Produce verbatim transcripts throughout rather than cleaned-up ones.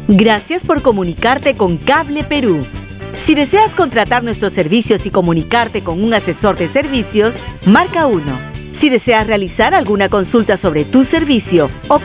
Gracias por comunicarte con Cable Perú. Si deseas contratar nuestros servicios y comunicarte con un asesor de servicios, marca uno. Si deseas realizar alguna consulta sobre tu servicio o...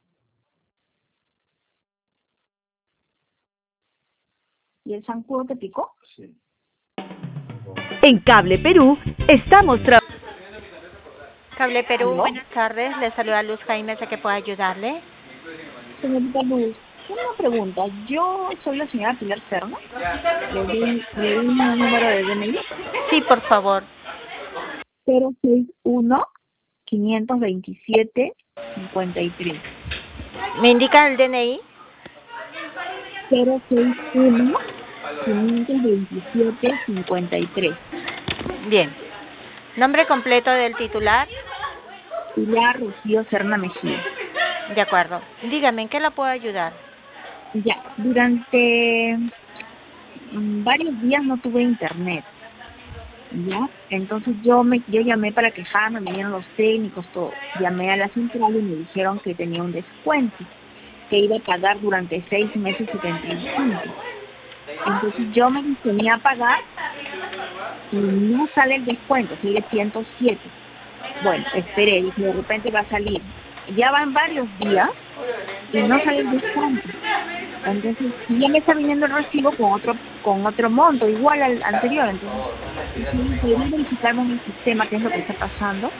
¿Y el zancudo te picó? Sí. En Cable Perú estamos trabajando. Cable Perú, ¿Aló? buenas tardes. Le saluda Luz Jaime, ¿a qué puedo ayudarle? Señorita Luz, tengo una pregunta. Yo soy la señora Pilar Serna. Le doy, le doy un número de D N I. Sí, por favor. cero seis uno, quinientos veintisiete, cincuenta y tres. ¿Me indica el D N I? cero seis uno, quinientos veintisiete, cincuenta y tres. Bien. ¿Nombre completo del titular? Pilar Rocío Serna Mejía. De acuerdo. Dígame, ¿en qué la puedo ayudar? Ya, durante mm, varios días no tuve internet. Ya, entonces yo me yo llamé para quejarme, me vinieron los técnicos, todo. Llamé a la central y me dijeron que tenía un descuento, que iba a pagar durante seis meses setenta y cinco. Entonces yo me disponía a pagar y no sale el descuento, sigue ciento siete. Bueno, esperé, dije, de repente va a salir. Ya van varios días y no sale el descuento. Entonces ya me está viniendo el recibo con otro con otro monto, igual al anterior. Entonces, ¿podrían verificarme en el sistema qué es lo que está pasando?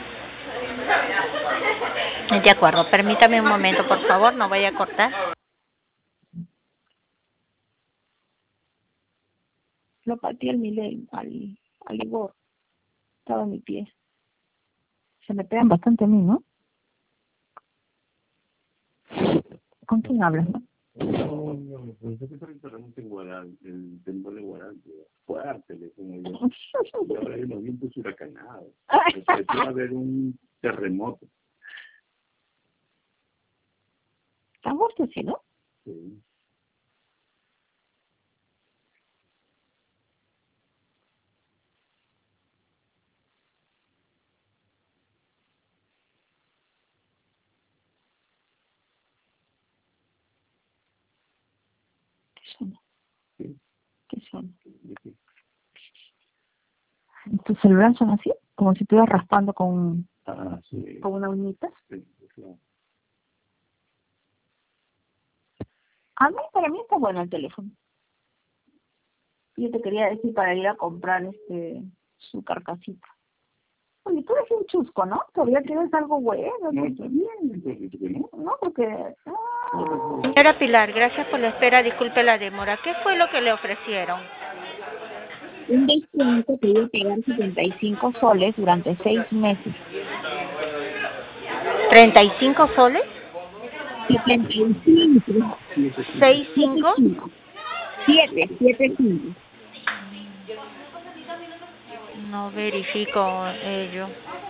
De acuerdo. Permítame un momento, por favor, no vaya a cortar. Lo pateé al milen, al, al Igor. Estaba en mi pie. Se me pegan bastante a mí, ¿no? ¿Con quién hablas, no? No, no, pues es que está instalando en Guaral, el temblor de Guaral, fuerte, le pongo yo. Y ahora hay unos vientos huracanados. Entonces, puede haber un terremoto. Está muerto, sí, ¿no? Sí. ¿Qué suena? Sí. ¿Qué suena? ¿De qué? ¿Tu celular suena así? Como si estuvieras raspando con, Ah, sí. con una uñita. Sí, claro. A mí, para mí está bueno el teléfono. Yo te quería decir para ir a comprar este su carcasita. Oye, tú eres un chusco, ¿no? Todavía quieres algo bueno. No, ¿No? está bien, entonces, ¿que no? No, porque... Ah, Señora Pilar, gracias por la espera. Disculpe la demora. ¿Qué fue lo que le ofrecieron? un descuento que iba a pagar setenta y cinco soles durante seis meses. ¿treinta y cinco soles? setenta y cinco. ¿seis cinco? siete, siete, cinco. No verifico ello.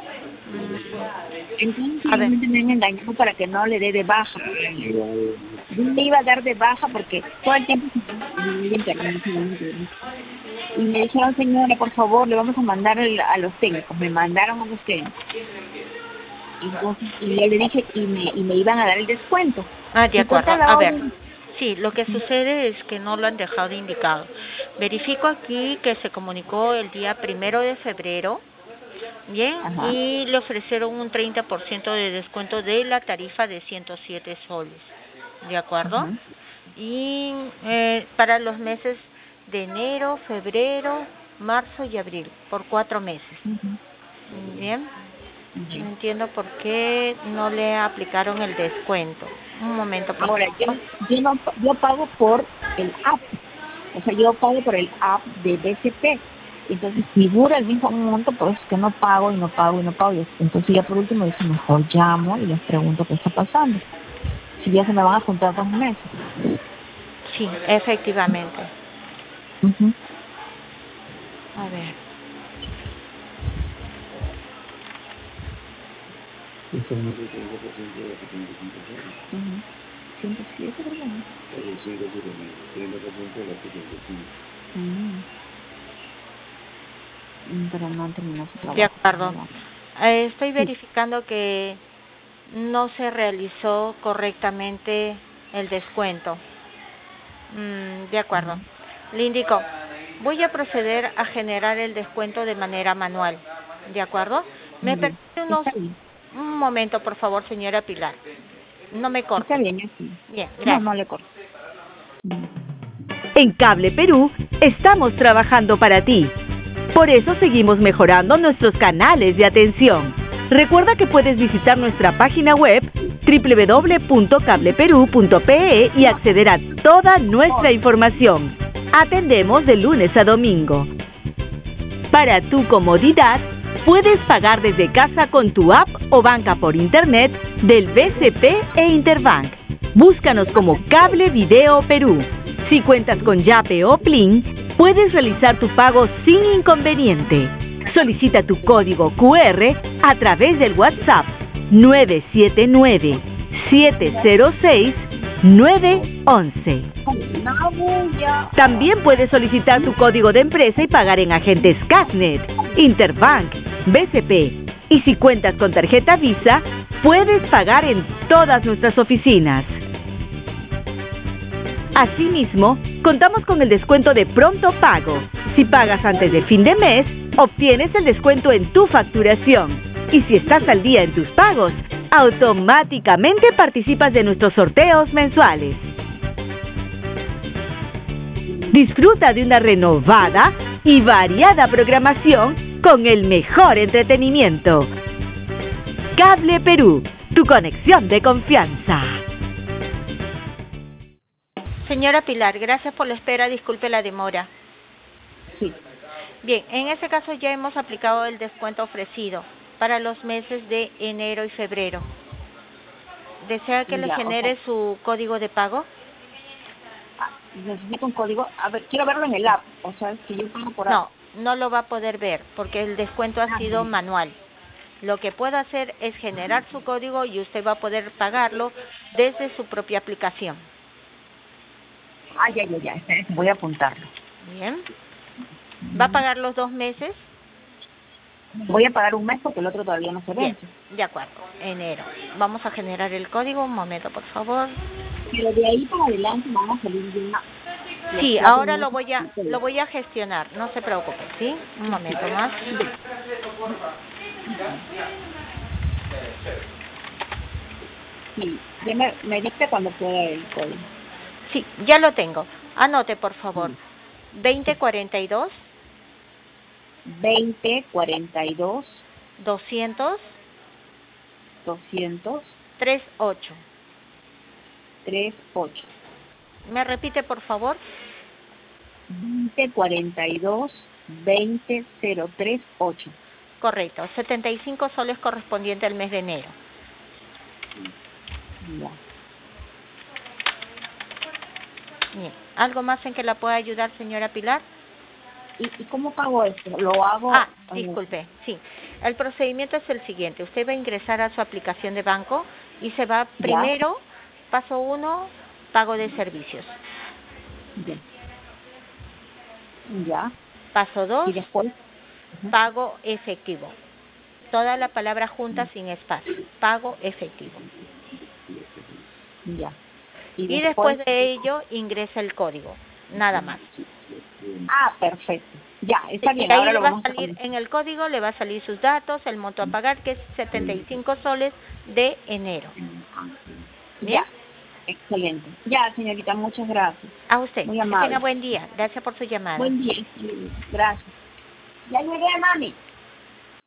Entonces A ver. realmente me han engañado para que no le dé de baja. Yo le iba a dar de baja porque todo el tiempo se me internet. Y me dijeron, señora, por favor, le vamos a mandar el- a los técnicos. Me mandaron a los técnicos. Entonces, y yo le dije, y me, y me iban a dar el descuento. Ah, de Y fue acuerdo. cada A hora. ver. Sí, lo que sucede es que no lo han dejado indicado. Verifico aquí que se comunicó el día primero de febrero, bien, Ajá. y le ofrecieron un treinta por ciento de descuento de la tarifa de ciento siete soles, ¿de acuerdo? Ajá. Y eh, para los meses de enero, febrero, marzo y abril, por cuatro meses, Ujú. bien. Ya. No entiendo por qué no le aplicaron el descuento. Un momento, por Ahora, yo, favor. yo, no, yo pago por el app. O sea, yo pago por el app de B C P. Entonces figura el mismo monto, por eso es que no pago y no pago y no pago. Y entonces ya por último dije, mejor llamo y les pregunto qué está pasando. Si ya se me van a juntar dos meses. Sí, efectivamente. Uh-huh. A ver. Esto no es el treinta por ciento de los setenta y cinco soles. Uh-huh. ciento siete, ¿verdad? El cinco por ciento, treinta por ciento de los setenta y cinco. Mm. Pero no han terminado su trabajo. De acuerdo. Eh, estoy Sí. verificando que no se realizó correctamente el descuento. Mm, de acuerdo. Le indico, voy a proceder a generar el descuento de manera manual. ¿De acuerdo? ¿Me Bien. permite unos, Está bien. un momento, por favor, señora Pilar? No me corte. Está bien, ya sí. Bien, No, gracias. no le corto. En Cable Perú estamos trabajando para ti. Por eso seguimos mejorando nuestros canales de atención. Recuerda que puedes visitar nuestra página web doble u doble u doble u punto cable perú punto pe e y acceder a toda nuestra información. Atendemos de lunes a domingo. Para tu comodidad, puedes pagar desde casa con tu app o banca por internet del B C P e Interbank. Búscanos como Cable Video Perú. Si cuentas con Yape o Plin, puedes realizar tu pago sin inconveniente. Solicita tu código cu erre a través del WhatsApp nueve siete nueve, siete cero seis, nueve once. También puedes solicitar tu código de empresa y pagar en agentes Casnet, Interbank, B C P. Y si cuentas con tarjeta Visa, puedes pagar en todas nuestras oficinas. Asimismo, contamos con el descuento de pronto pago. Si pagas antes de fin de mes, obtienes el descuento en tu facturación. Y si estás al día en tus pagos, automáticamente participas de nuestros sorteos mensuales. Disfruta de una renovada y variada programación con el mejor entretenimiento. Cable Perú, tu conexión de confianza. Señora Pilar, gracias por la espera, disculpe la demora. Sí. Bien, en este caso ya hemos aplicado el descuento ofrecido para los meses de enero y febrero. ¿Desea que le Ya, genere o sea, su código de pago? ah, necesito un código. A ver, quiero verlo en el app. O sea, si yo pago por app. No, no lo va a poder ver porque el descuento ha Ah, sido bien. manual. Lo que puede hacer es generar su código y usted va a poder pagarlo desde su propia aplicación. Ah, ya, ya, ya. Espera, voy a apuntarlo. Bien. ¿Va a pagar los dos meses? Voy a pagar un mes porque el otro todavía no se Bien, vence. de acuerdo, enero. Vamos a generar el código, un momento por favor. Pero de ahí para adelante vamos a salir ya. Sí, ahora lo voy a lo voy a gestionar, no se preocupe, ¿sí? Un momento más. Sí, deme, me dice cuando pueda el código. Sí, ya lo tengo. Anote, por favor. veinte cuarenta y dos, veinte, cuarenta y dos, doscientos, doscientos, treinta y ocho. treinta y ocho. ¿Me repite, por favor? veinte, cuarenta y dos, veinte, cero, treinta y ocho. Correcto, setenta y cinco soles correspondiente al mes de enero. Ya. Bien. ¿Algo más en que la pueda ayudar, señora Pilar? ¿Y, ¿Y cómo pago esto? ¿Lo hago? Ah, eh, disculpe, sí. El procedimiento es el siguiente. Usted va a ingresar a su aplicación de banco y se va primero, paso uno, pago de servicios. Ya. Ya. Paso dos, ¿Y después? pago efectivo. Toda la palabra junta sin espacio. Pago efectivo. Ya. Y después de ello ingresa el código. Nada más. Ah, perfecto. Ya, está Y bien. ahí Ahora le lo va a vamos a salir, poner. en el código le va a salir sus datos, el monto a pagar, que es setenta y cinco soles de enero. ¿Bien? Ya. Excelente. Ya, señorita, muchas gracias. A usted. Muy Que amable. tenga buen día. Gracias por su llamada. Buen día. Gracias. Ya llegué, mami.